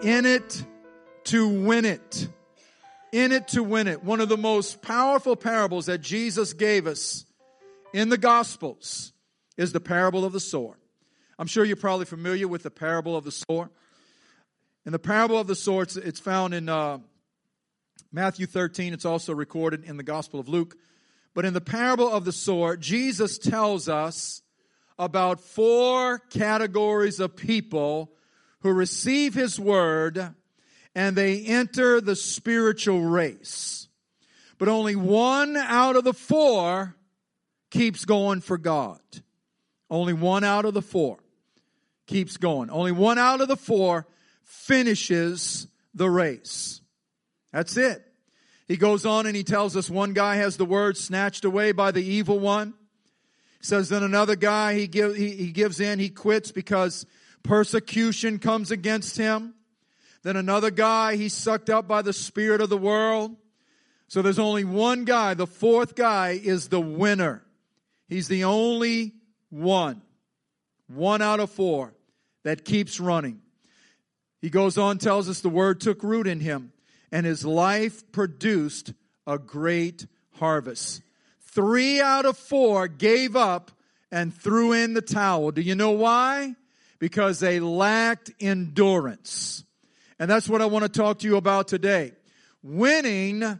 in it to win it. In it to win it. One of the most powerful parables that Jesus gave us in the Gospels is the parable of the sower. I'm sure you're probably familiar with the parable of the sower. In the parable of the sower, it's found in Matthew 13. It's also recorded in the Gospel of Luke. But in the parable of the sower, Jesus tells us about 4 categories of people who receive His word and they enter the spiritual race. But only 1 out of the 4 keeps going for God. Only 1 out of the 4 keeps going. Only 1 out of the 4 finishes the race. That's it. He goes on and he tells us one guy has the word snatched away by the evil one. He says then another guy, he gives in, he quits because persecution comes against him. Then another guy, he's sucked up by the spirit of the world. So there's only one guy. The 4th guy is the winner. He's the only one. 1 out of 4 that keeps running. He goes on, tells us the word took root in him, and his life produced a great harvest. 3 out of 4 gave up and threw in the towel. Do you know why? Because they lacked endurance. And that's what I want to talk to you about today. Winning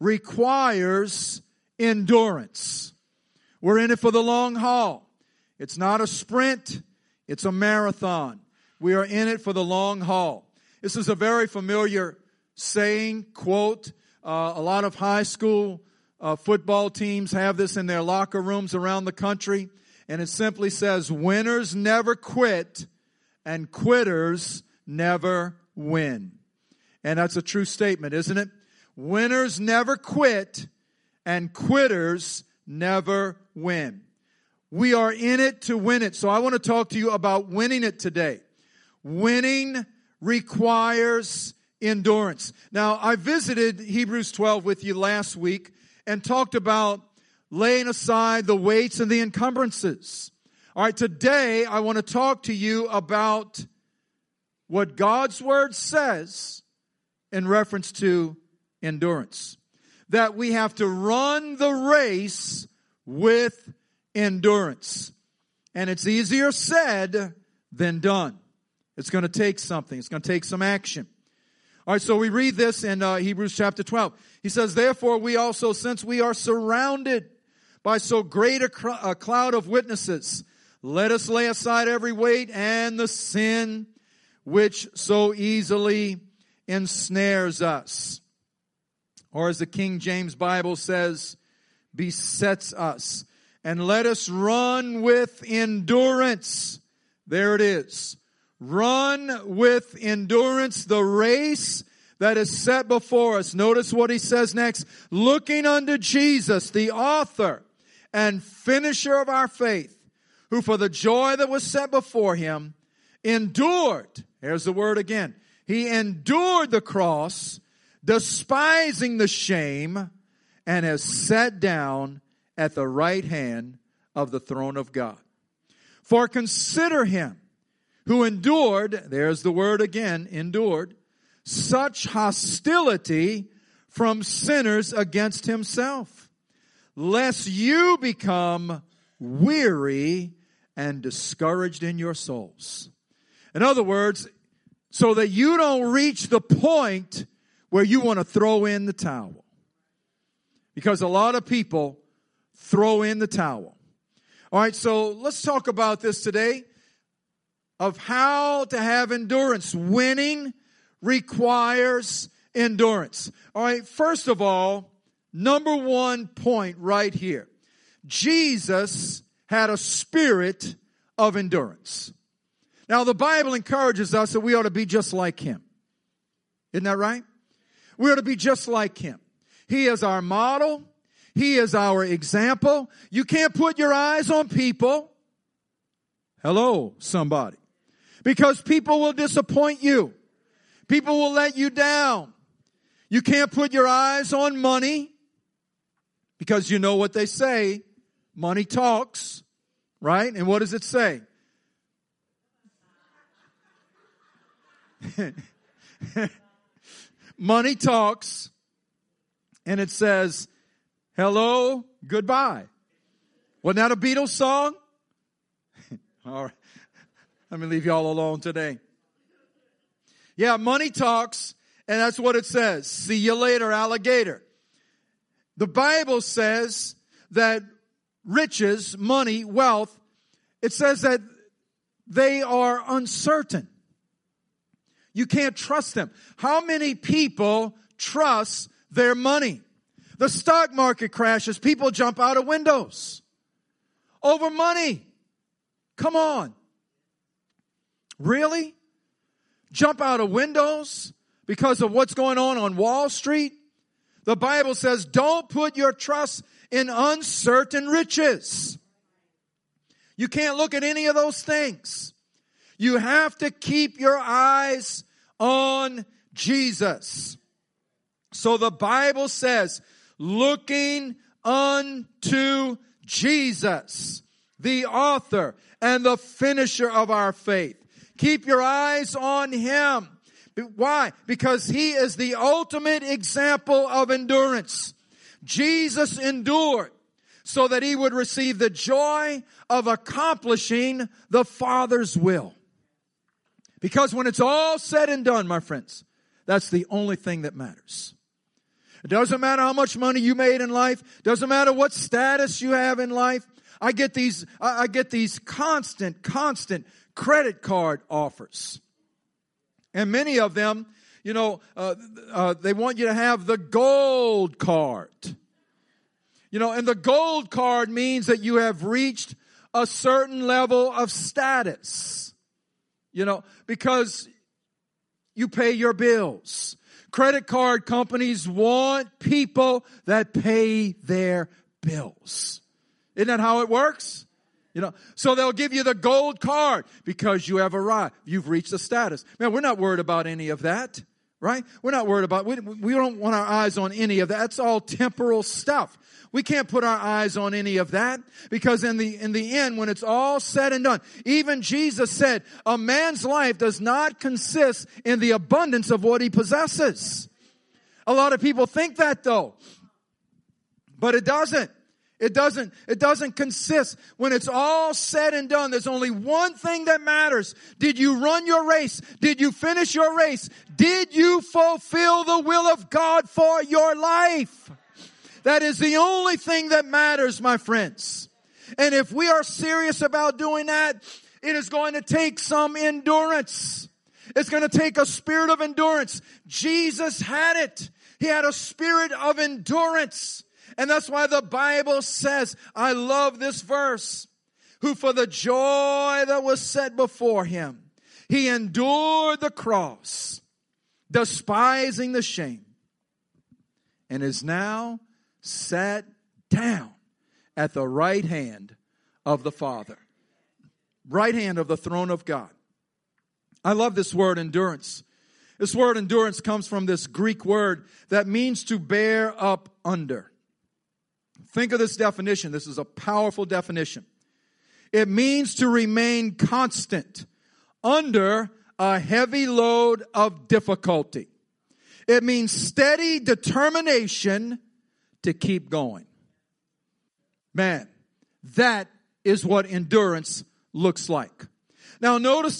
requires endurance. We're in it for the long haul. It's not a sprint. It's a marathon. We are in it for the long haul. This is a very familiar saying, quote. A lot of high school football teams have this in their locker rooms around the country. And it simply says, winners never quit and quitters never win. And that's a true statement, isn't it? Winners never quit and quitters never win. We are in it to win it. So I want to talk to you about winning it today. Winning requires endurance. Now, I visited Hebrews 12 with you last week and talked about laying aside the weights and the encumbrances. All right, today I want to talk to you about what God's Word says in reference to endurance. That we have to run the race with endurance. And it's easier said than done. It's going to take something. It's going to take some action. All right, so we read this in Hebrews chapter 12. He says, therefore we also, since we are surrounded by so great a cloud of witnesses, let us lay aside every weight and the sin which so easily ensnares us. Or as the King James Bible says, besets us. And let us run with endurance. There it is. Run with endurance the race that is set before us. Notice what he says next. Looking unto Jesus, the author and finisher of our faith, who for the joy that was set before him endured. Here's the word again. He endured the cross, despising the shame, and has sat down at the right hand of the throne of God. For consider him who endured, there's the word again, endured, such hostility from sinners against himself, lest you become weary and discouraged in your souls. In other words, so that you don't reach the point where you want to throw in the towel. Because a lot of people throw in the towel. All right, so let's talk about this today of how to have endurance. Winning requires endurance. All right, first of all, number 1 point right here. Jesus had a spirit of endurance. Now, the Bible encourages us that we ought to be just like him. Isn't that right? We ought to be just like him. He is our model. He is our example. You can't put your eyes on people. Hello, somebody. Because people will disappoint you. People will let you down. You can't put your eyes on money. Because you know what they say. Money talks. Right? And what does it say? Money talks, and it says, hello, goodbye. Wasn't that a Beatles song? All right. Let me leave y'all alone today. Yeah, money talks, and that's what it says. See you later, alligator. The Bible says that riches, money, wealth, it says that they are uncertain. You can't trust them. How many people trust their money? The stock market crashes. People jump out of windows over money. Come on. Really? Jump out of windows because of what's going on Wall Street? The Bible says, don't put your trust in uncertain riches. You can't look at any of those things. You have to keep your eyes on Jesus. So the Bible says, looking unto Jesus, the author and the finisher of our faith. Keep your eyes on Him. Why? Because He is the ultimate example of endurance. Jesus endured so that He would receive the joy of accomplishing the Father's will. Because when it's all said and done, my friends, that's the only thing that matters. It doesn't matter how much money you made in life. Doesn't matter what status you have in life. I get these constant credit card offers. And many of them, they want you to have the gold card. And the gold card means that you have reached a certain level of status. Because you pay your bills. Credit card companies want people that pay their bills. Isn't that how it works? So they'll give you the gold card because you have arrived. You've reached a status. Man, we're not worried about any of that, right? We're not worried about, we don't want our eyes on any of that. That's all temporal stuff. We can't put our eyes on any of that because in the end, when it's all said and done, even Jesus said, a man's life does not consist in the abundance of what he possesses. A lot of people think that though, but it doesn't. It doesn't consist. When it's all said and done, there's only one thing that matters. Did you run your race? Did you finish your race? Did you fulfill the will of God for your life? That is the only thing that matters, my friends. And if we are serious about doing that, it is going to take some endurance. It's going to take a spirit of endurance. Jesus had it. He had a spirit of endurance. And that's why the Bible says, I love this verse, who for the joy that was set before him, he endured the cross, despising the shame, and is now sat down at the right hand of the Father, right hand of the throne of God. I love this word endurance. This word endurance comes from this Greek word that means to bear up under. Think of this definition. This is a powerful definition. It means to remain constant under a heavy load of difficulty. It means steady determination to keep going. Man, that is what endurance looks like. Now, notice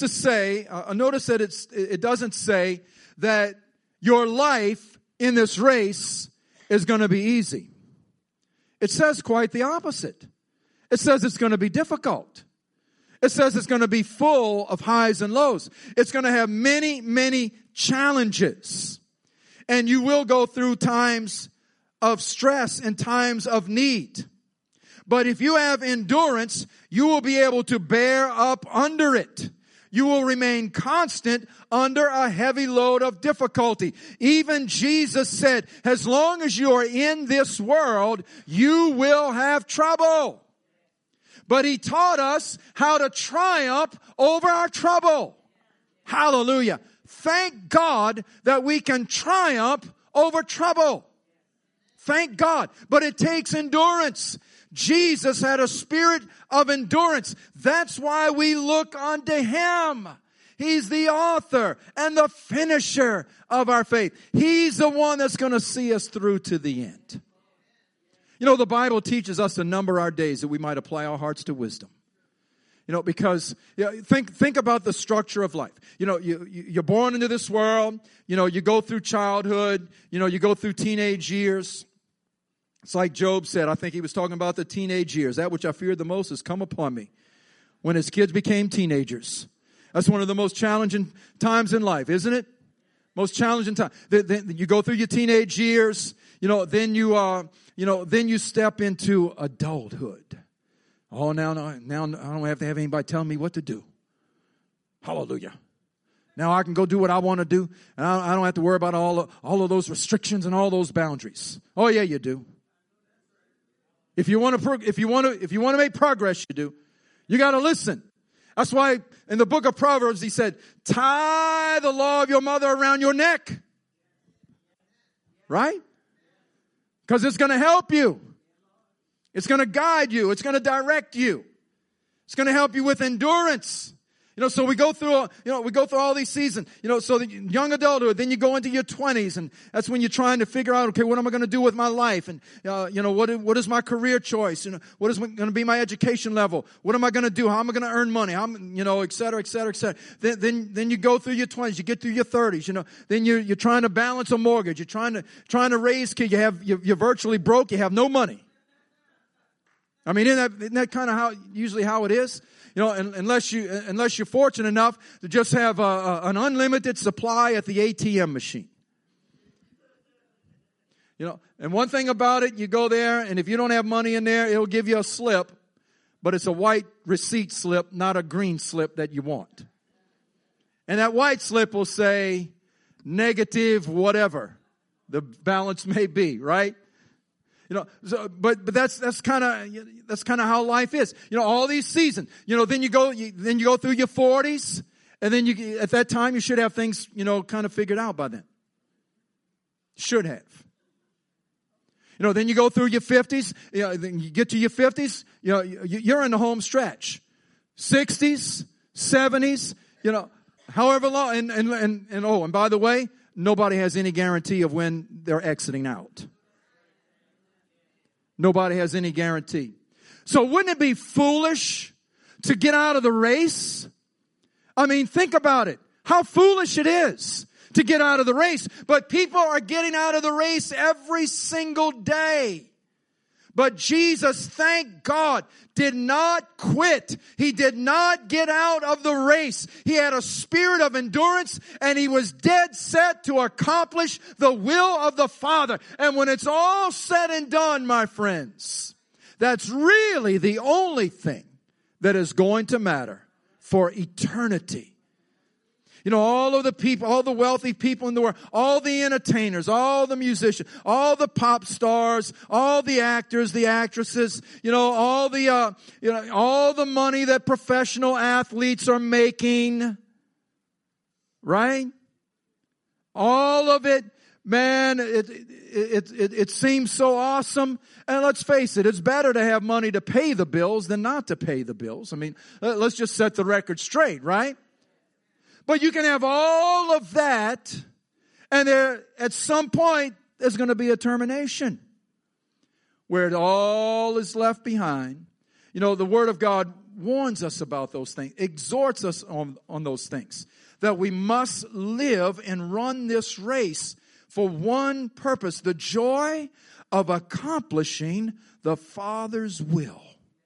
that it doesn't say that your life in this race is going to be easy. It says quite the opposite. It says it's going to be difficult. It says it's going to be full of highs and lows. It's going to have many, many challenges. And you will go through times of stress and times of need. But if you have endurance, you will be able to bear up under it. You will remain constant under a heavy load of difficulty. Even Jesus said, as long as you are in this world, you will have trouble. But He taught us how to triumph over our trouble. Hallelujah. Thank God that we can triumph over trouble. Thank God. But it takes endurance. Jesus had a spirit of endurance. That's why we look unto Him. He's the author and the finisher of our faith. He's the one that's going to see us through to the end. You know, the Bible teaches us to number our days that we might apply our hearts to wisdom. You know, because think about the structure of life. You know, you're born into this world. You know, you go through childhood. You know, you go through teenage years. It's like Job said. I think he was talking about the teenage years. That which I feared the most has come upon me. When his kids became teenagers. That's one of the most challenging times in life, isn't it? Most challenging time. Then you go through your teenage years. You know, then you step into adulthood. Oh, now I don't have to have anybody telling me what to do. Hallelujah. Now I can go do what I want to do, and I don't have to worry about all of those restrictions and all those boundaries. Oh yeah, you do. If you want to make progress, you do. You got to listen. That's why in the book of Proverbs he said, "Tie the law of your mother around your neck." Right? Because it's going to help you. It's going to guide you. It's going to direct you. It's going to help you with endurance. You know, so we go through all these seasons. You know, so the young adulthood, then you go into your 20s, and that's when you're trying to figure out, okay, what am I going to do with my life? And, you know, what is my career choice? You know, what is going to be my education level? What am I going to do? How am I going to earn money? You know, et cetera, et cetera, et cetera. Then you go through your 20s, you get through your 30s, you know, then you're trying to balance a mortgage. You're trying to raise kids. You're virtually broke. You have no money. I mean, isn't that kind of usually how it is? You know, unless you're fortunate enough to just have an unlimited supply at the ATM machine. You know, and one thing about it, you go there, and if you don't have money in there, it'll give you a slip, but it's a white receipt slip, not a green slip that you want. And that white slip will say negative whatever the balance may be, right? You know, so, but that's kind of how life is. You know, all these seasons. You know, then you go through your 40s, and then at that time you should have things, you know, kind of figured out by then. Should have. You know, then you go through your 50s. You know, then you get to your 50s. You know, you're in the home stretch. 60s, 70s. You know, however long. And by the way, nobody has any guarantee of when they're exiting out. Nobody has any guarantee. So wouldn't it be foolish to get out of the race? I mean, think about it. How foolish it is to get out of the race. But people are getting out of the race every single day. But Jesus, thank God, did not quit. He did not get out of the race. He had a spirit of endurance, and he was dead set to accomplish the will of the Father. And when it's all said and done, my friends, that's really the only thing that is going to matter for eternity. You know, all of the people, all the wealthy people in the world, all the entertainers, all the musicians, all the pop stars, all the actors, the actresses, you know, all the money that professional athletes are making, right? All of it, man, it seems so awesome. And let's face it, it's better to have money to pay the bills than not to pay the bills. I mean, let's just set the record straight, right? But you can have all of that, and at some point, there's going to be a termination where it all is left behind. You know, the Word of God warns us about those things, exhorts us on those things, that we must live and run this race for one purpose, the joy of accomplishing the Father's will.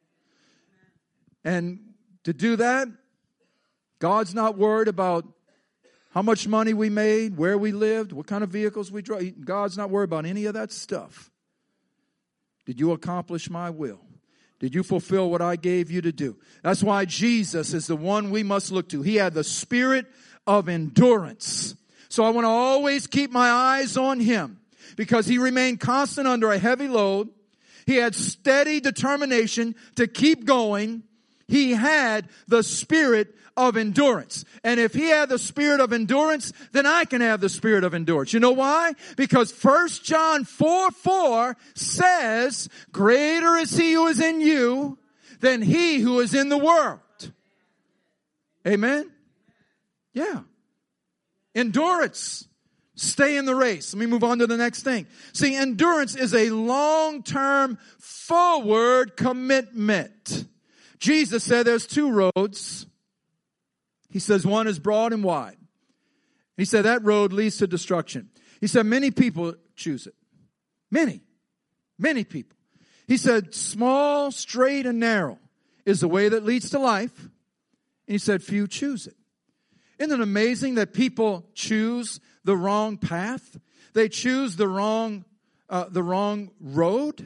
And to do that, God's not worried about how much money we made, where we lived, what kind of vehicles we drove. God's not worried about any of that stuff. Did you accomplish my will? Did you fulfill what I gave you to do? That's why Jesus is the one we must look to. He had the spirit of endurance. So I want to always keep my eyes on him because he remained constant under a heavy load. He had steady determination to keep going. He had the spirit of endurance. And if he had the spirit of endurance, then I can have the spirit of endurance. You know why? Because 1 John 4:4 says, greater is he who is in you than he who is in the world. Amen? Yeah. Endurance. Stay in the race. Let me move on to the next thing. See, endurance is a long-term forward commitment. Jesus said there's two roads. He says one is broad and wide. He said that road leads to destruction. He said many people choose it. Many people. He said small, straight, and narrow is the way that leads to life. And he said few choose it. Isn't it amazing that people choose the wrong path? They choose the wrong road.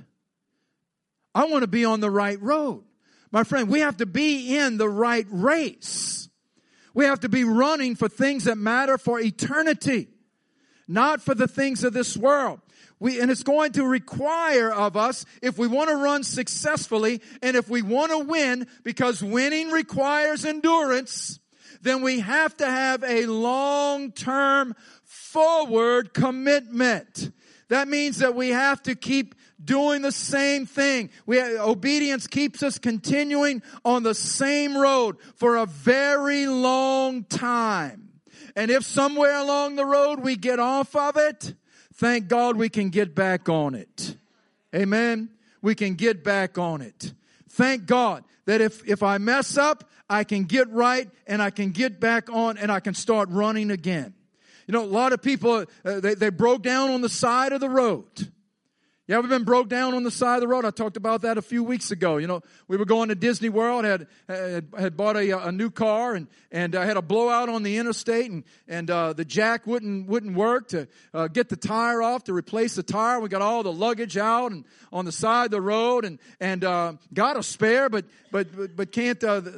I want to be on the right road. My friend, we have to be in the right race. We have to be running for things that matter for eternity, not for the things of this world. And it's going to require of us, if we want to run successfully and if we want to win, because winning requires endurance, then we have to have a long-term forward commitment. That means that we have to keep doing the same thing. Obedience keeps us continuing on the same road for a very long time. And if somewhere along the road we get off of it, thank God we can get back on it. Amen? We can get back on it. Thank God that if I mess up, I can get right and I can get back on and I can start running again. You know, a lot of people, they broke down on the side of the road. You ever been broke down on the side of the road? I talked about that a few weeks ago. You know, we were going to Disney World, had bought a new car, and I had a blowout on the interstate, and the jack wouldn't work to get the tire off, to replace the tire. We got all the luggage out and on the side of the road, and got a spare, but can't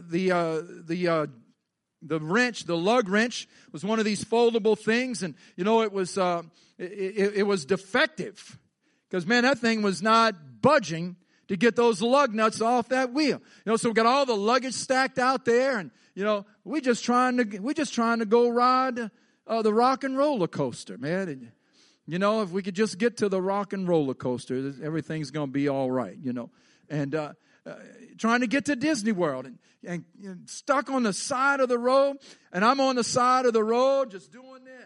the wrench, the lug wrench, was one of these foldable things, and you know it was defective. Because, man, that thing was not budging to get those lug nuts off that wheel. You know, so we got all the luggage stacked out there, and you know, we're just trying to go ride the rock and roller coaster, man. And, you know, if we could just get to the rock and roller coaster, everything's going to be all right. You know, and trying to get to Disney World, and stuck on the side of the road, and I'm on the side of the road just doing this.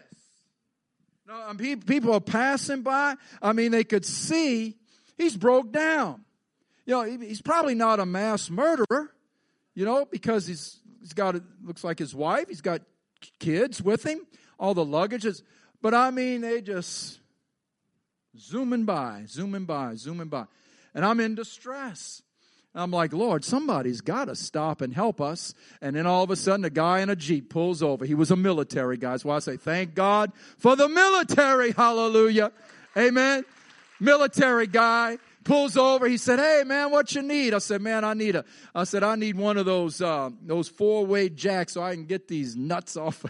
No, people are passing by. I mean, they could see he's broke down. You know, he's probably not a mass murderer, you know, because he's got, it looks like his wife. He's got kids with him, all the luggage. But I mean, they just zooming by. And I'm in distress. I'm like, Lord, somebody's got to stop and help us. And then all of a sudden, a guy in a Jeep pulls over. He was a military guy. That's why I say, thank God for the military. Hallelujah. Amen. Military guy pulls over. He said, hey, man, what you need? I said, man, I need one of those four-way jacks so I can get these nuts off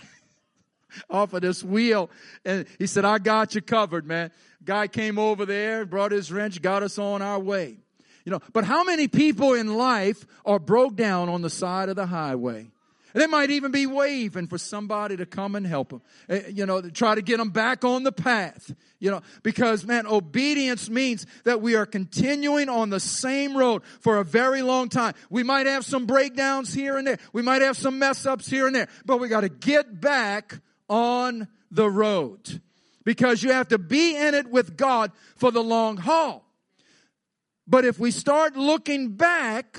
of this wheel. And he said, I got you covered, man. Guy came over there, brought his wrench, got us on our way. You know, but how many people in life are broke down on the side of the highway? They might even be waving for somebody to come and help them. You know, to try to get them back on the path. You know, because, man, obedience means that we are continuing on the same road for a very long time. We might have some breakdowns here and there. We might have some mess ups here and there. But we got to get back on the road. Because you have to be in it with God for the long haul. But if we start looking back,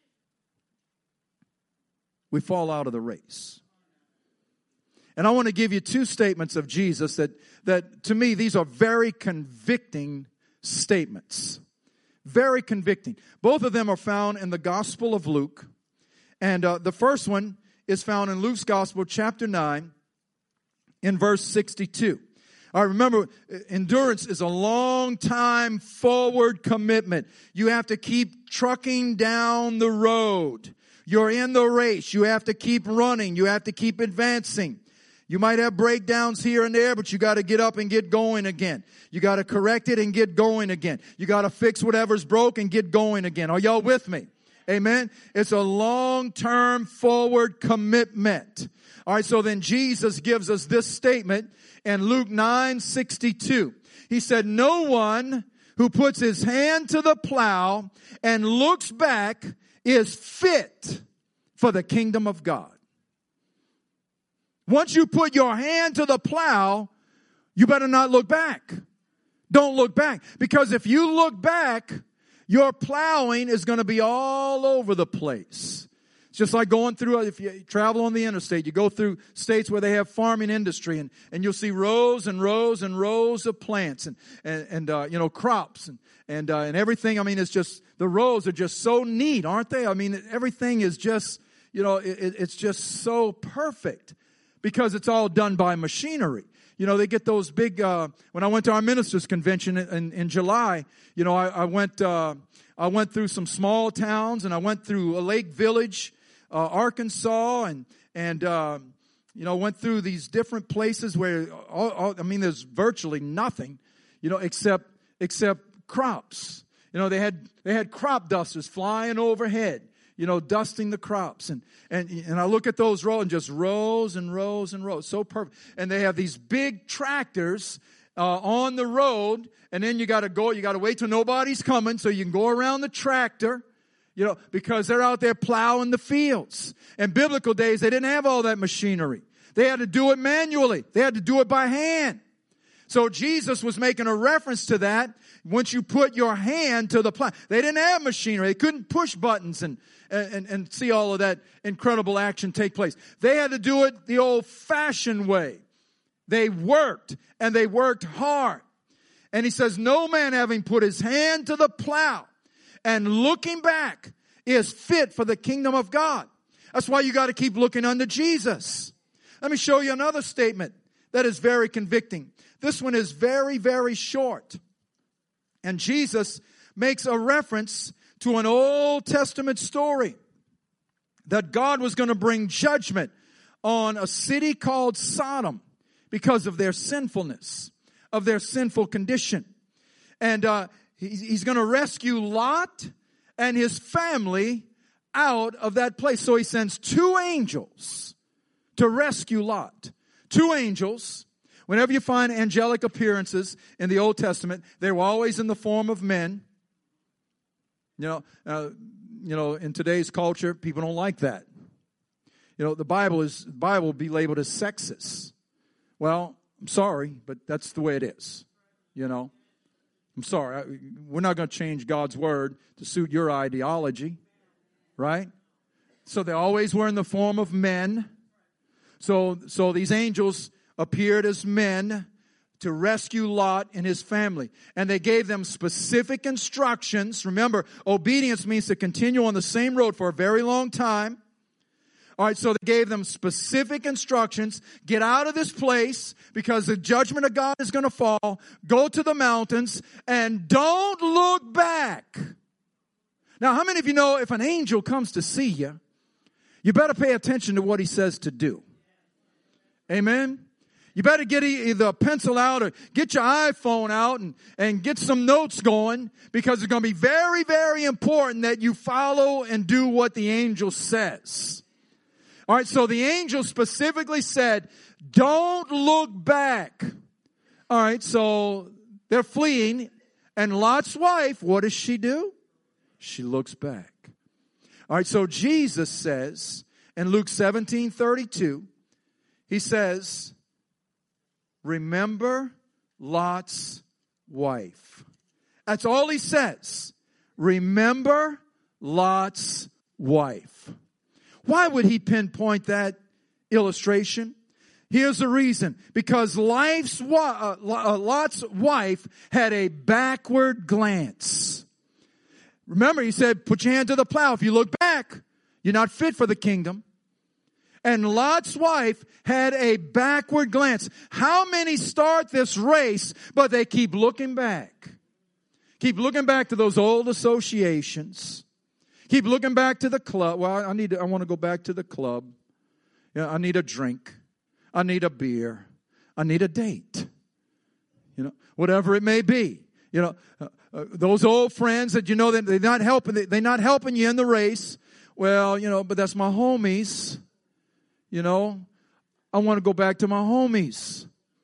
we fall out of the race. And I want to give you two statements of Jesus that to me, these are very convicting statements. Very convicting. Both of them are found in the Gospel of Luke. And the first one is found in Luke's Gospel, chapter 9, in verse 62. I remember, endurance is a long time forward commitment. You have to keep trucking down the road. You're in the race. You have to keep running. You have to keep advancing. You might have breakdowns here and there, but you got to get up and get going again. You got to correct it and get going again. You got to fix whatever's broke and get going again. Are y'all with me? Amen. It's a long-term forward commitment. All right, so then Jesus gives us this statement in Luke 9:62. He said, no one who puts his hand to the plow and looks back is fit for the kingdom of God. Once you put your hand to the plow, you better not look back. Don't look back. Because if you look back, your plowing is going to be all over the place. It's just like going through, if you travel on the interstate, you go through states where they have farming industry, and you'll see rows and rows and rows of plants and crops and everything. I mean, it's just, the rows are just so neat, aren't they? I mean, everything is just, it's just so perfect because it's all done by machinery. They get those big, when I went to our ministers convention in July, I went through some small towns, and I went through a Lake Village, Arkansas, and went through these different places where, there's virtually nothing, except crops. They had crop dusters flying overhead, dusting the crops. And I look at those rows, and just rows and rows and rows. So perfect. And they have these big tractors on the road, and then you got to wait till nobody's coming so you can go around the tractor, because they're out there plowing the fields. In biblical days, they didn't have all that machinery. They had to do it manually. They had to do it by hand. So Jesus was making a reference to that. Once you put your hand to the plow, they didn't have machinery. They couldn't push buttons and see all of that incredible action take place. They had to do it the old-fashioned way. They worked, and they worked hard. And he says, no man having put his hand to the plow and looking back is fit for the kingdom of God. That's why you got to keep looking unto Jesus. Let me show you another statement that is very convicting. This one is very, very short. And Jesus makes a reference to an Old Testament story that God was going to bring judgment on a city called Sodom because of their sinfulness, of their sinful condition. And he's going to rescue Lot and his family out of that place. So he sends 2 angels to rescue Lot. 2 angels. Whenever you find angelic appearances in the Old Testament, they were always in the form of men. In today's culture, people don't like that. The Bible will be labeled as sexist. Well, I'm sorry, but that's the way it is. I'm sorry. We're not going to change God's word to suit your ideology, right? So they always were in the form of men. So these angels appeared as men to rescue Lot and his family. And they gave them specific instructions. Remember, obedience means to continue on the same road for a very long time. All right, so they gave them specific instructions. Get out of this place because the judgment of God is going to fall. Go to the mountains and don't look back. Now, how many of you know if an angel comes to see you, you better pay attention to what he says to do? Amen? You better get either a pencil out or get your iPhone out and get some notes going because it's going to be very, very important that you follow and do what the angel says. All right, so the angel specifically said, don't look back. All right, so they're fleeing. And Lot's wife, what does she do? She looks back. All right, so Jesus says in Luke 17:32, he says, remember Lot's wife. That's all he says. Remember Lot's wife. Why would he pinpoint that illustration? Here's the reason. Because Lot's wife had a backward glance. Remember, he said, put your hand to the plow. If you look back, you're not fit for the kingdom. And Lot's wife had a backward glance. How many start this race, but they keep looking back? Keep looking back to those old associations. Keep looking back to the club. Well, I want to go back to the club. Yeah, I need a drink. I need a beer. I need a date. Whatever it may be. Those old friends that they're not helping you in the race. Well, but that's my homies. I want to go back to my homies.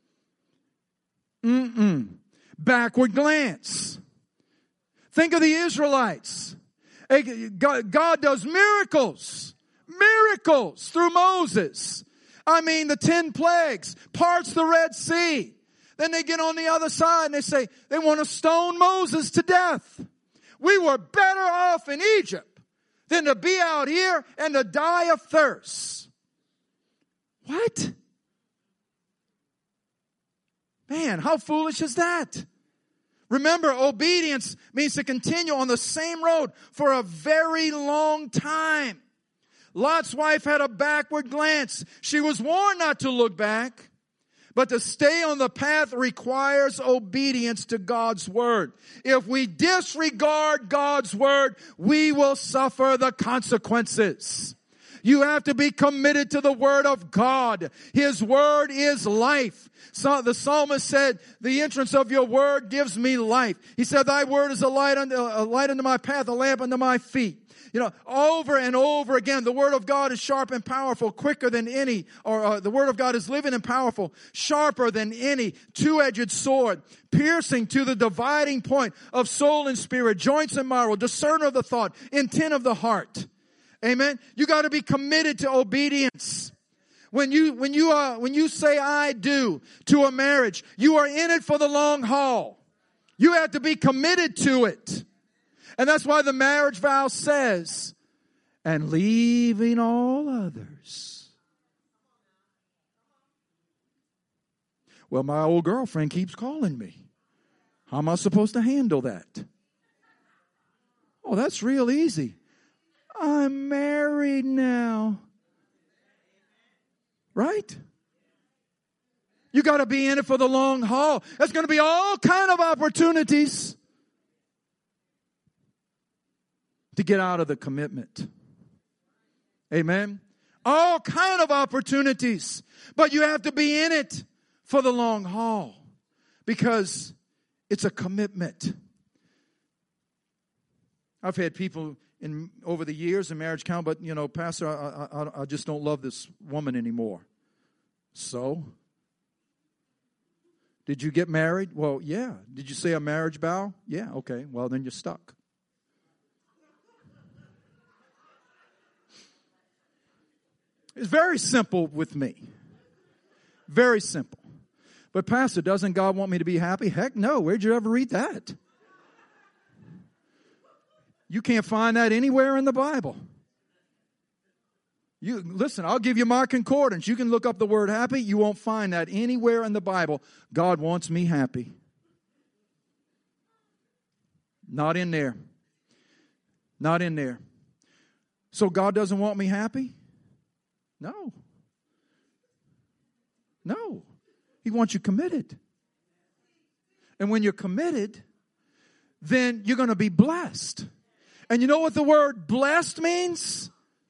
Backward glance. Think of the Israelites. God does miracles through Moses. I mean, the 10 plagues, parts the Red Sea. Then they get on the other side and they say they want to stone Moses to death. We were better off in Egypt than to be out here and to die of thirst. What? Man, how foolish is that? Remember, obedience means to continue on the same road for a very long time. Lot's wife had a backward glance. She was warned not to look back. But to stay on the path requires obedience to God's word. If we disregard God's word, we will suffer the consequences. You have to be committed to the word of God. His word is life. So the psalmist said, the entrance of your word gives me life. He said, thy word is a light unto my path, a lamp unto my feet. You know, over and over again, the word of God is sharp and powerful, quicker than any, the word of God is living and powerful, sharper than any two-edged sword, piercing to the dividing point of soul and spirit, joints and marrow, discerner of the thought, intent of the heart. Amen. You got to be committed to obedience. When you say I do to a marriage, you are in it for the long haul. You have to be committed to it. And that's why the marriage vow says, and leaving all others. Well, my old girlfriend keeps calling me. How am I supposed to handle that? Oh, that's real easy. I'm married now. Right? You got to be in it for the long haul. There's going to be all kind of opportunities to get out of the commitment. Amen. All kind of opportunities. But you have to be in it for the long haul. Because it's a commitment. I've had people over the years in marriage count, but you know, Pastor, I just don't love this woman anymore. So? Did you get married? Well, yeah. Did you say a marriage vow? Yeah, okay. Well, then you're stuck. It's very simple with me. Very simple. But Pastor, doesn't God want me to be happy? Heck no. Where'd you ever read that? You can't find that anywhere in the Bible. Listen, I'll give you my concordance. You can look up the word happy. You won't find that anywhere in the Bible. God wants me happy. Not in there. Not in there. So God doesn't want me happy? No. No. He wants you committed. And when you're committed, then you're going to be blessed. And you know what the word blessed means?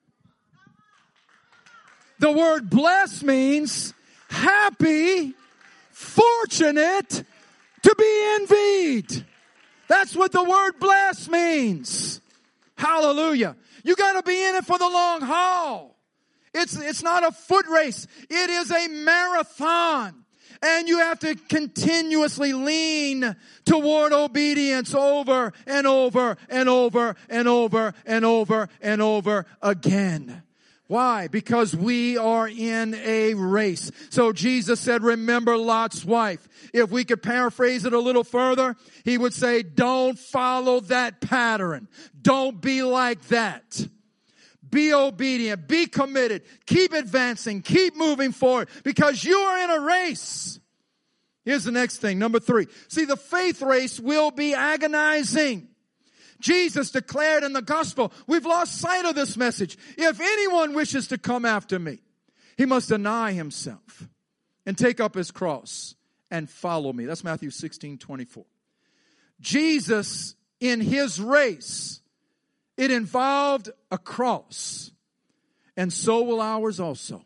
The word blessed means happy, fortunate, to be envied. That's what the word blessed means. Hallelujah. You got to be in it for the long haul. It's not a foot race. It is a marathon. And you have to continuously lean toward obedience over and over and over and over and over and over again. Why? Because we are in a race. So Jesus said, remember Lot's wife. If we could paraphrase it a little further, he would say, don't follow that pattern. Don't be like that. Be obedient. Be committed. Keep advancing. Keep moving forward because you are in a race. Here's the next thing. Number 3. See, the faith race will be agonizing. Jesus declared in the gospel, we've lost sight of this message. If anyone wishes to come after me, he must deny himself and take up his cross and follow me. That's Matthew 16:24. Jesus, in his race, it involved a cross. And so will ours also.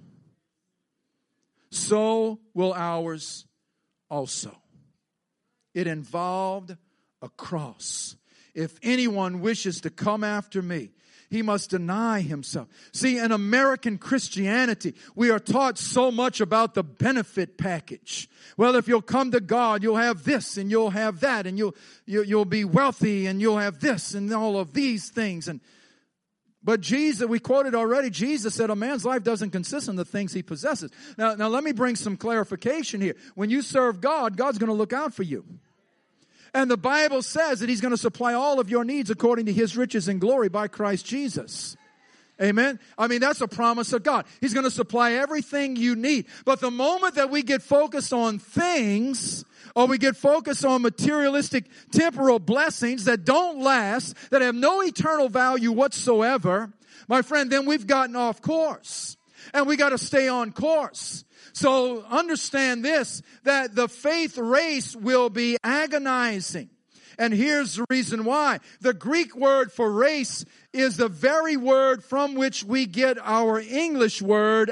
So will ours also. It involved a cross. If anyone wishes to come after me, he must deny himself. See, in American Christianity, we are taught so much about the benefit package. Well, if you'll come to God, you'll have this and you'll have that and you'll be wealthy and you'll have this and all of these things. And But Jesus, we quoted already, Jesus said a man's life doesn't consist in the things he possesses. Now let me bring some clarification here. When you serve God, God's going to look out for you. And the Bible says that He's going to supply all of your needs according to His riches and glory by Christ Jesus. Amen. I mean, that's a promise of God. He's going to supply everything you need. But the moment that we get focused on things, or we get focused on materialistic temporal blessings that don't last, that have no eternal value whatsoever, my friend, then we've gotten off course. And we got to stay on course. So understand this, that the faith race will be agonizing. And here's the reason why. The Greek word for race is the very word from which we get our English word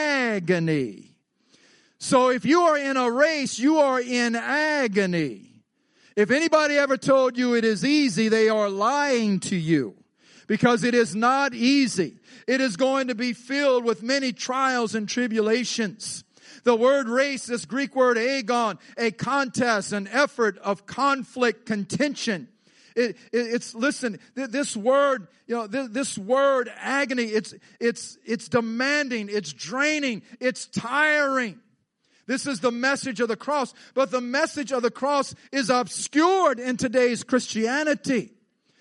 agony. So if you are in a race, you are in agony. If anybody ever told you it is easy, they are lying to you. Because it is not easy. It is going to be filled with many trials and tribulations. The word race, this Greek word agon, a contest, an effort of conflict, contention. Listen, this word, this word agony, it's demanding, it's draining, it's tiring. This is the message of the cross. But the message of the cross is obscured in today's Christianity.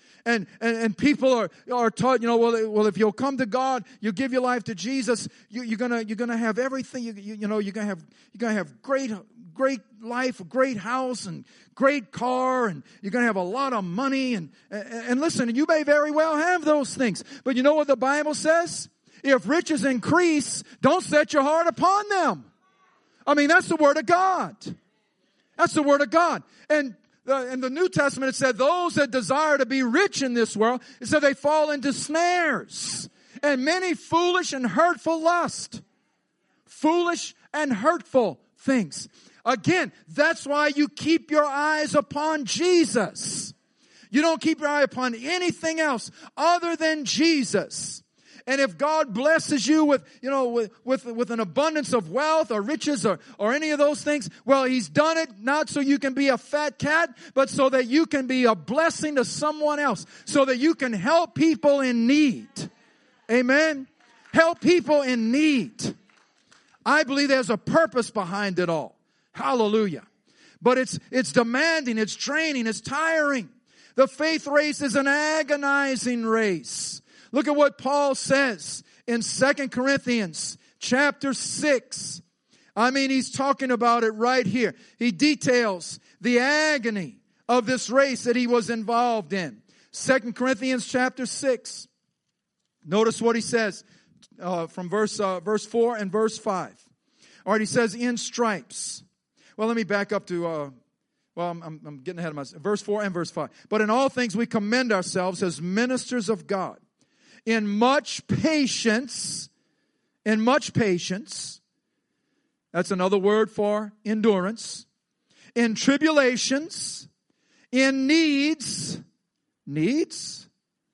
And people are taught, well, if you'll come to God, you give your life to Jesus, you're gonna have everything. You're gonna have great life, a great house, and great car, and you're gonna have a lot of money. And listen, you may very well have those things, but you know what the Bible says? If riches increase, don't set your heart upon them. I mean, that's the word of God. That's the word of God. And in the New Testament, it said those that desire to be rich in this world, it said they fall into snares and many foolish and hurtful lust. Foolish and hurtful things. Again, that's why you keep your eyes upon Jesus. You don't keep your eye upon anything else other than Jesus. And if God blesses you with an abundance of wealth or riches or any of those things, well, He's done it not so you can be a fat cat, but so that you can be a blessing to someone else, so that you can help people in need. Amen? Help people in need. I believe there's a purpose behind it all. Hallelujah. But it's demanding, it's draining, it's tiring. The faith race is an agonizing race. Look at what Paul says in 2 Corinthians chapter 6. I mean, he's talking about it right here. He details the agony of this race that he was involved in. 2 Corinthians chapter 6. Notice what he says from verse 4 and verse 5. All right, he says, in stripes. Well, let me back up to... I'm getting ahead of myself. Verse 4 and verse 5. But in all things we commend ourselves as ministers of God. In much patience, that's another word for endurance, in tribulations, in needs, that's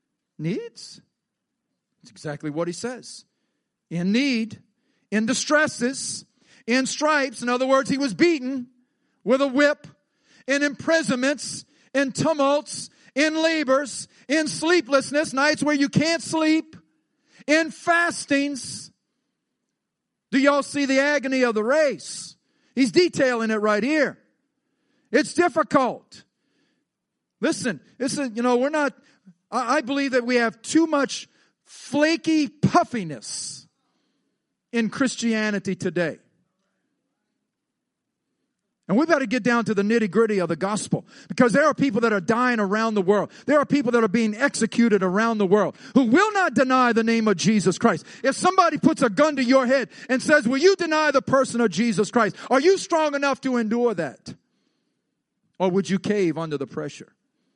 exactly what he says. In need, in distresses, in stripes, in other words, he was beaten with a whip, in imprisonments, in tumults, in labors, in sleeplessness, nights where you can't sleep, in fastings. Do y'all see the agony of the race? He's detailing it right here. It's difficult. Listen, I believe that we have too much flaky puffiness in Christianity today. And we've got to get down to the nitty-gritty of the gospel, because there are people that are dying around the world. There are people that are being executed around the world who will not deny the name of Jesus Christ. If somebody puts a gun to your head and says, will you deny the person of Jesus Christ? Are you strong enough to endure that? Or would you cave under the pressure?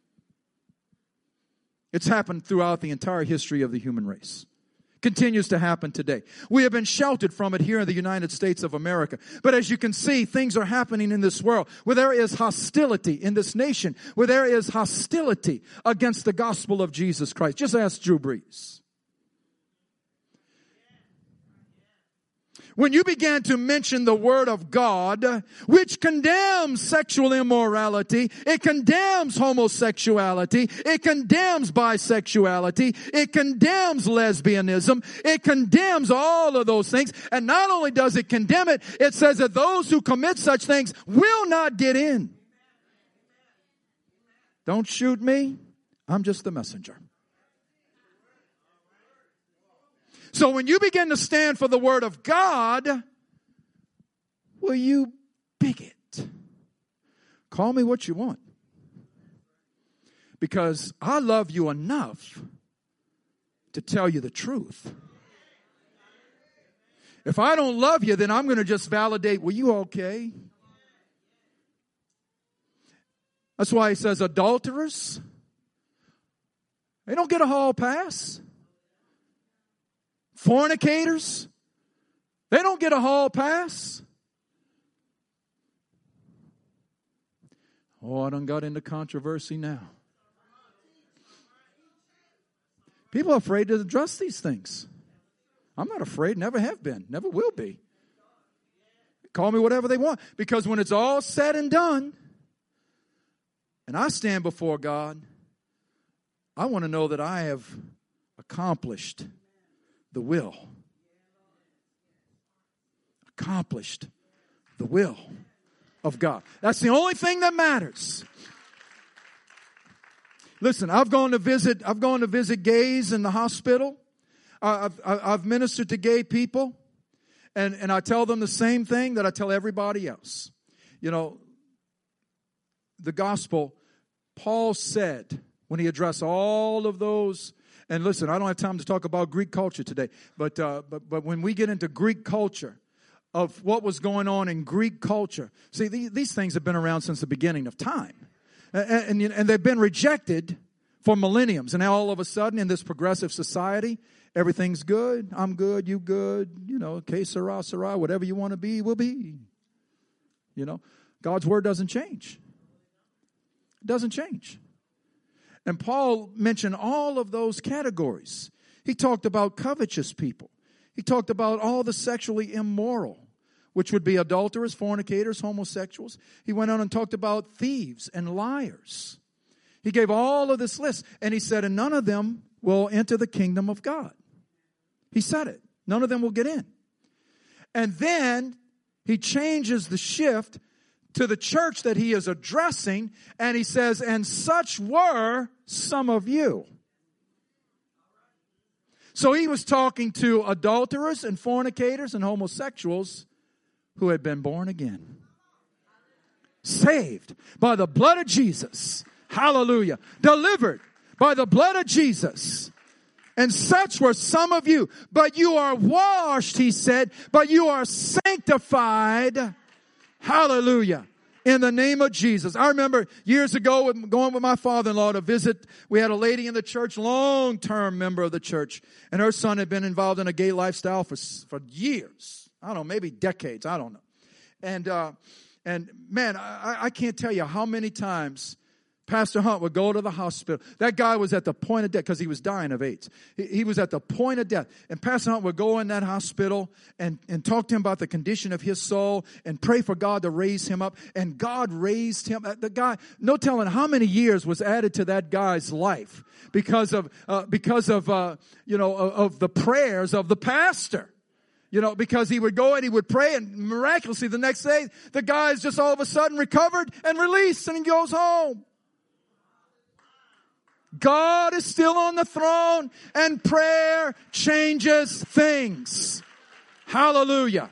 It's happened throughout the entire history of the human race. Continues to happen today. We have been sheltered from it here in the United States of America. But as you can see, things are happening in this world where there is hostility in this nation, where there is hostility against the gospel of Jesus Christ. Just ask Drew Brees. when you began to mention the Word of God, which condemns sexual immorality, it condemns homosexuality, it condemns bisexuality, it condemns lesbianism, it condemns all of those things. And not only does it condemn it, it says that those who commit such things will not get in. Don't shoot me. I'm just the messenger. So when you begin to stand for the Word of God, will you bigot? Call me what you want. Because I love you enough to tell you the truth. If I don't love you, then I'm going to just validate, were you okay? That's why he says adulterers, they don't get a hall pass. Fornicators, they don't get a hall pass. Oh, I done got into controversy now. People are afraid to address these things. I'm not afraid, never have been, never will be. Call me whatever they want. Because when it's all said and done, and I stand before God, I want to know that I have accomplished the will. Accomplished the will of God. That's the only thing that matters. Listen, I've gone to visit gays in the hospital. I've ministered to gay people, and I tell them the same thing that I tell everybody else. You know, the gospel, Paul said when he addressed all of those. And listen, I don't have time to talk about Greek culture today, but when we get into Greek culture, of what was going on in Greek culture, see, these things have been around since the beginning of time, and they've been rejected for millenniums. And now all of a sudden, in this progressive society, everything's good. I'm good. You good. You know, que sera, sera. Whatever you want to be, will be. You know, God's word doesn't change. It doesn't change. And Paul mentioned all of those categories. He talked about covetous people. He talked about all the sexually immoral, which would be adulterers, fornicators, homosexuals. He went on and talked about thieves and liars. He gave all of this list. And he said, and none of them will enter the kingdom of God. He said it. None of them will get in. And then he changes the shift to the church that he is addressing, and he says, and such were some of you. So he was talking to adulterers and fornicators and homosexuals who had been born again. Saved by the blood of Jesus. Hallelujah. Delivered by the blood of Jesus. And such were some of you. But you are washed, he said, but you are sanctified. Hallelujah. In the name of Jesus. I remember years ago going with my father-in-law to visit. We had a lady in the church, long-term member of the church. And her son had been involved in a gay lifestyle for years. I don't know, maybe decades. I don't know. And man, I can't tell you how many times Pastor Hunt would go to the hospital. That guy was at the point of death because he was dying of AIDS. He was at the point of death. And Pastor Hunt would go in that hospital and talk to him about the condition of his soul and pray for God to raise him up. And God raised him. The guy, no telling how many years was added to that guy's life because of the prayers of the pastor. You know, because he would go and he would pray, and miraculously the next day, the guy's just all of a sudden recovered and released, and he goes home. God is still on the throne, and prayer changes things. Hallelujah.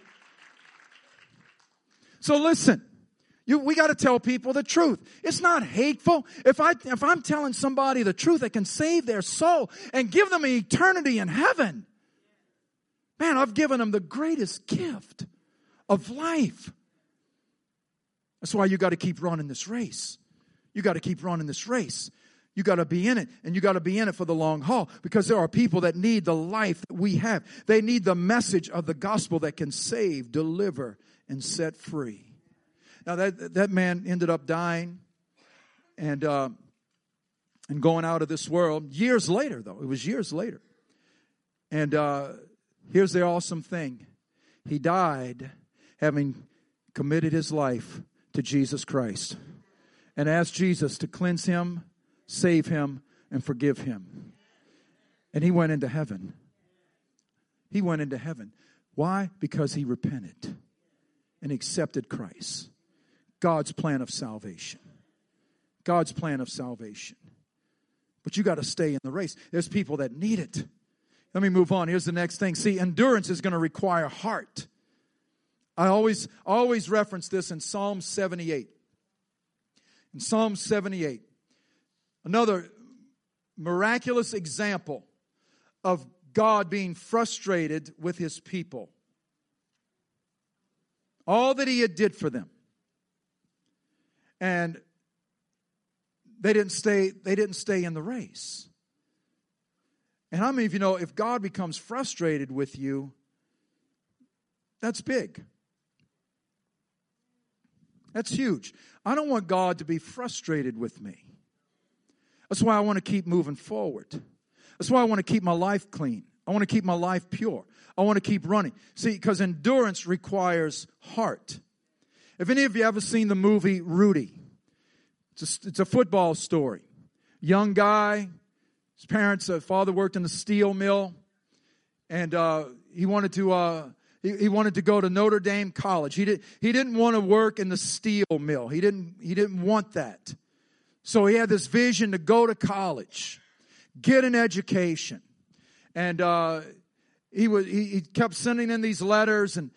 So listen, we got to tell people the truth. It's not hateful. If I'm telling somebody the truth that can save their soul and give them an eternity in heaven, man, I've given them the greatest gift of life. That's why you got to keep running this race. You got to keep running this race. You got to be in it, and you got to be in it for the long haul, because there are people that need the life that we have. They need the message of the gospel that can save, deliver, and set free. Now that man ended up dying and going out of this world years later, though. It was years later. And here's the awesome thing. He died having committed his life to Jesus Christ and asked Jesus to cleanse him, save him, and forgive him. And he went into heaven. He went into heaven. Why? Because he repented and accepted Christ. God's plan of salvation. God's plan of salvation. But you got to stay in the race. There's people that need it. Let me move on. Here's the next thing. See, endurance is going to require heart. I always reference this in Psalm 78. In Psalm 78, another miraculous example of God being frustrated with his people. All that he had did for them. And they didn't stay in the race. And how many of you know if God becomes frustrated with you, that's big. That's huge. I don't want God to be frustrated with me. That's why I want to keep moving forward. That's why I want to keep my life clean. I want to keep my life pure. I want to keep running. See, because endurance requires heart. If any of you ever seen the movie Rudy, it's a football story. Young guy, his parents, father worked in the steel mill, and he wanted to go to Notre Dame College. He didn't want to work in the steel mill. He didn't want that. So he had this vision to go to college, get an education, and he kept sending in these letters, and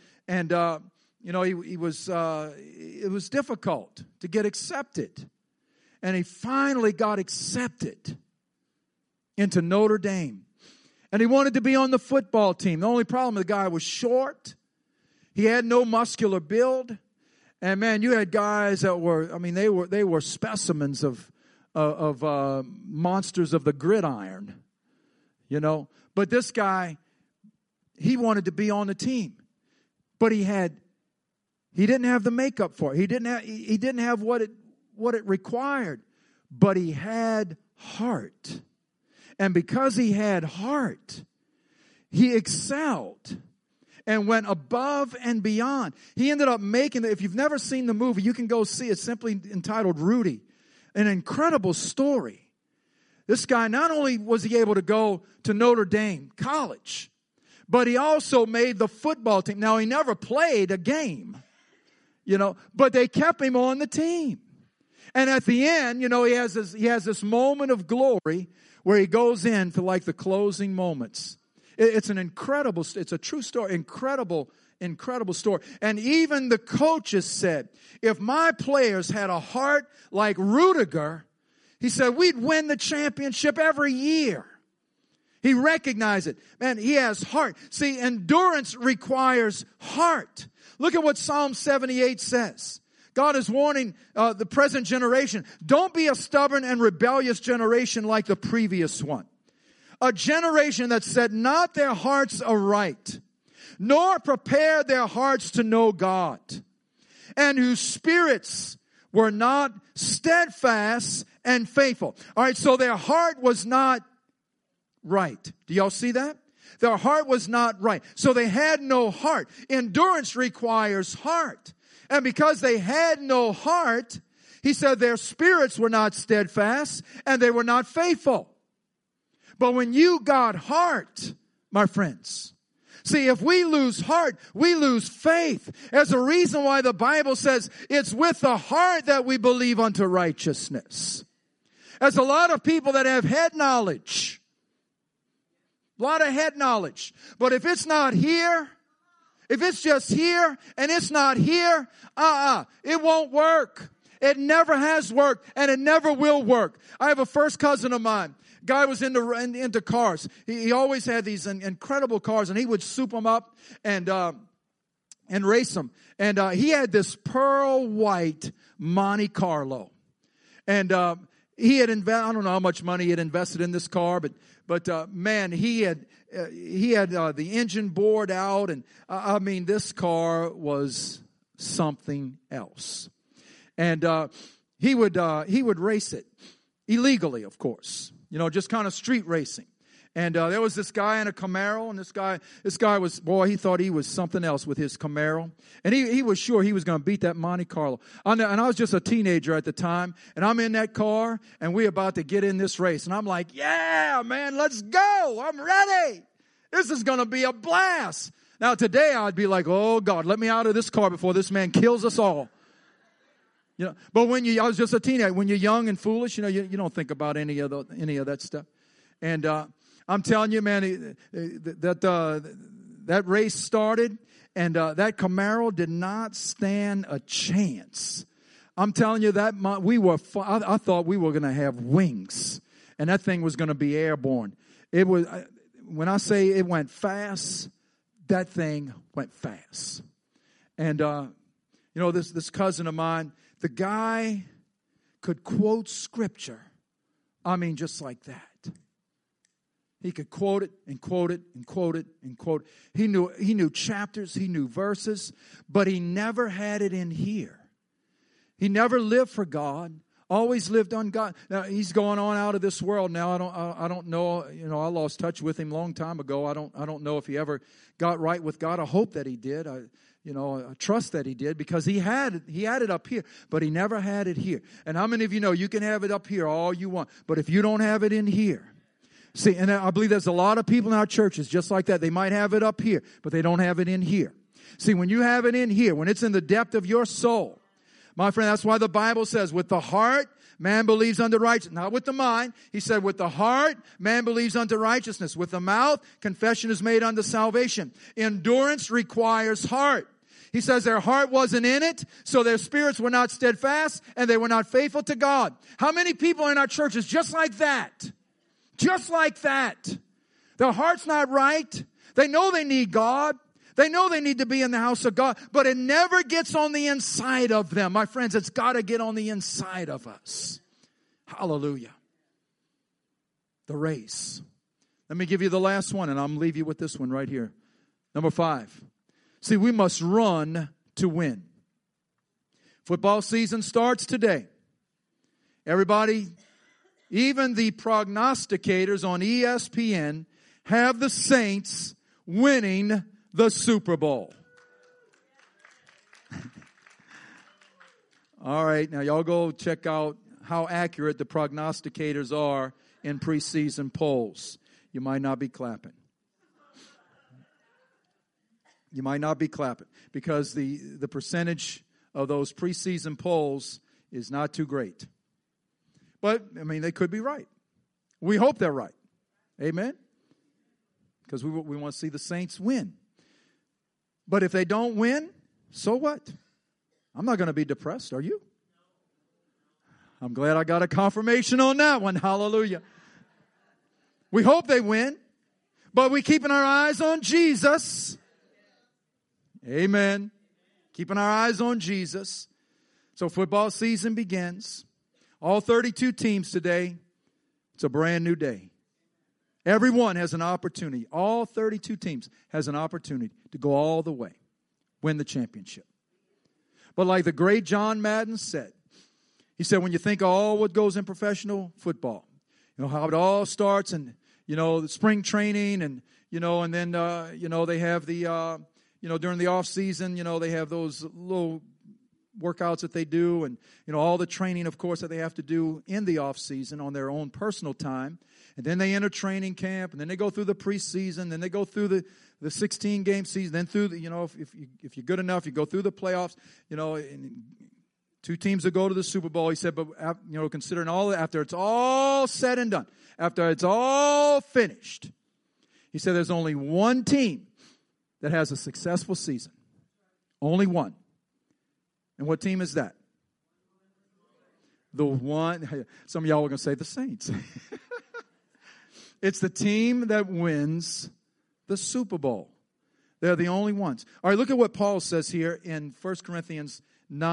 it was difficult to get accepted, and he finally got accepted into Notre Dame. And he wanted to be on the football team. The only problem, the guy was short. He had no muscular build. And man, you had guys that they were specimens of monsters of the gridiron. You know. But this guy, he wanted to be on the team. But he didn't have the makeup for it. He didn't have what it required. But he had heart. And because he had heart, he excelled and went above and beyond. He ended up making, if you've never seen the movie, you can go see it. It's simply entitled Rudy. An incredible story. This guy, not only was he able to go to Notre Dame College, but he also made the football team. Now, he never played a game, but they kept him on the team. And at the end, he has this moment of glory where he goes in for like the closing moments. It's a true story, incredible story. And even the coaches said, if my players had a heart like Rudiger, he said, we'd win the championship every year. He recognized it. Man, he has heart. See, endurance requires heart. Look at what Psalm 78 says. God is warning the present generation, don't be a stubborn and rebellious generation like the previous one. A generation that set not their hearts aright, nor prepared their hearts to know God, and whose spirits were not steadfast and faithful. All right, so their heart was not right. Do y'all see that? Their heart was not right. So they had no heart. Endurance requires heart. And because they had no heart, he said their spirits were not steadfast and they were not faithful. But when you got heart, my friends, see, if we lose heart, we lose faith. There's a reason why the Bible says it's with the heart that we believe unto righteousness. There's a lot of people that have head knowledge. A lot of head knowledge. But if it's not here, if it's just here and it's not here, it won't work. It never has worked and it never will work. I have a first cousin of mine. Guy was into cars. He always had these incredible cars, and he would soup them up and race them. And he had this pearl white Monte Carlo, and he had I don't know how much money he had invested in this car, but man, he had the engine bored out, and this car was something else. And he would race it illegally, of course. Just kind of street racing. And there was this guy in a Camaro, and this guy was, boy, he thought he was something else with his Camaro. And he was sure he was going to beat that Monte Carlo. And I was just a teenager at the time, and I'm in that car, and we're about to get in this race. And I'm like, yeah, man, let's go. I'm ready. This is going to be a blast. Now, today I'd be like, oh, God, let me out of this car before this man kills us all. You know, but I was just a teenager. When you're young and foolish, you don't think about any of that stuff. And I'm telling you, man, that race started, and that Camaro did not stand a chance. I'm telling you that I thought we were going to have wings, and that thing was going to be airborne. It was, when I say it went fast, that thing went fast. And this cousin of mine, the guy could quote scripture. I mean, just like that. He could quote it and quote it and quote it and quote it. He knew chapters, he knew verses, but he never had it in here. He never lived for God, always lived on God. Now, he's going on out of this world now. I don't know, I lost touch with him a long time ago. I don't know if he ever got right with God. I hope that he did. I trust that he did, because he had it up here, but he never had it here. And how many of you know you can have it up here all you want, but if you don't have it in here, see, and I believe there's a lot of people in our churches just like that. They might have it up here, but they don't have it in here. See, when you have it in here, when it's in the depth of your soul, my friend, that's why the Bible says, with the heart, man believes unto righteousness. Not with the mind. He said, with the heart, man believes unto righteousness. With the mouth, confession is made unto salvation. Endurance requires heart. He says their heart wasn't in it, so their spirits were not steadfast, and they were not faithful to God. How many people in our churches just like that? Just like that. Their heart's not right. They know they need God. They know they need to be in the house of God, but it never gets on the inside of them. My friends, it's got to get on the inside of us. Hallelujah. The race. Let me give you the last one, and I'm going to leave you with this one right here. Number 5. See, we must run to win. Football season starts today. Everybody, even the prognosticators on ESPN have the Saints winning the Super Bowl. All right, now y'all go check out how accurate the prognosticators are in preseason polls. You might not be clapping. You might not be clapping because the percentage of those preseason polls is not too great. But, I mean, they could be right. We hope they're right. Amen? Because we want to see the Saints win. But if they don't win, so what? I'm not going to be depressed, are you? I'm glad I got a confirmation on that one. Hallelujah. We hope they win, but we're keeping our eyes on Jesus. Amen. Keeping our eyes on Jesus. So football season begins. All 32 teams today. It's a brand new day. Everyone has an opportunity. All 32 teams has an opportunity to go all the way, win the championship. But like the great John Madden said, he said, when you think of all what goes in professional football, how it all starts and, the spring training and, and then, they have the, during the off season, they have those little workouts that they do and, all the training, of course, that they have to do in the off season on their own personal time. And then they enter training camp, and then they go through the preseason, then they go through the 16-game season, then through the, if you're good enough, you go through the playoffs, and 2 teams that go to the Super Bowl. He said, but, considering all that, after it's all said and done, after it's all finished, he said there's only one team that has a successful season. Only one. And what team is that? The one, some of y'all were going to say the Saints. It's the team that wins the Super Bowl. They're the only ones. All right, look at what Paul says here in 1 Corinthians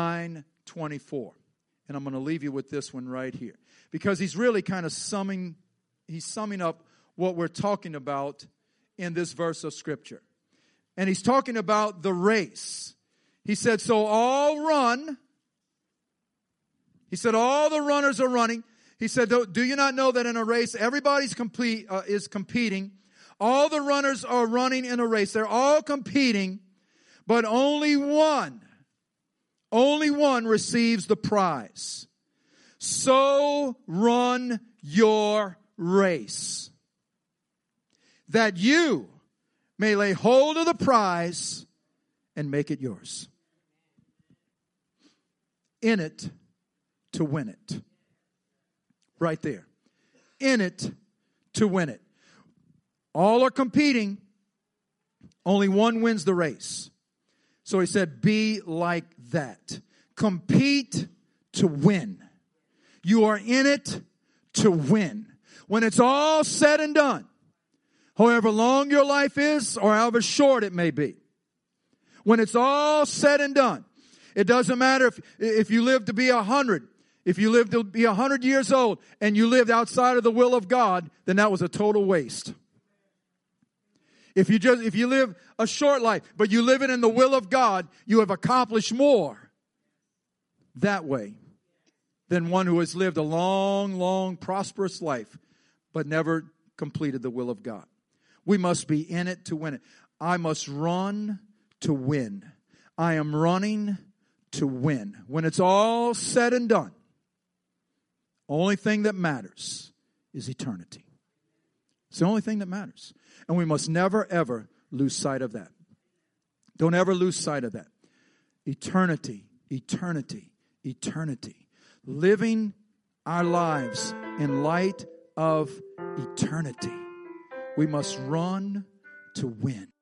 9:24. And I'm going to leave you with this one right here. Because he's really kind of summing up what we're talking about in this verse of Scripture. And he's talking about the race. He said, so all run. He said, all the runners are running. He said, do you not know that in a race, everybody's is competing. All the runners are running in a race. They're all competing, but only one receives the prize. So run your race, that you may lay hold of the prize and make it yours. In it to win it. Right there. In it to win it. All are competing. Only one wins the race. So he said, be like that. Compete to win. You are in it to win. When it's all said and done, however long your life is or however short it may be, when it's all said and done, it doesn't matter if you live to be 100. If you live to be 100 years old and you lived outside of the will of God, then that was a total waste. If you live a short life, but you live it in the will of God, you have accomplished more that way than one who has lived a long, long, prosperous life, but never completed the will of God. We must be in it to win it. I must run to win. I am running to win. When it's all said and done, only thing that matters is eternity. It's the only thing that matters. And we must never, ever lose sight of that. Don't ever lose sight of that. Eternity, eternity, eternity. Living our lives in light of eternity. We must run to win.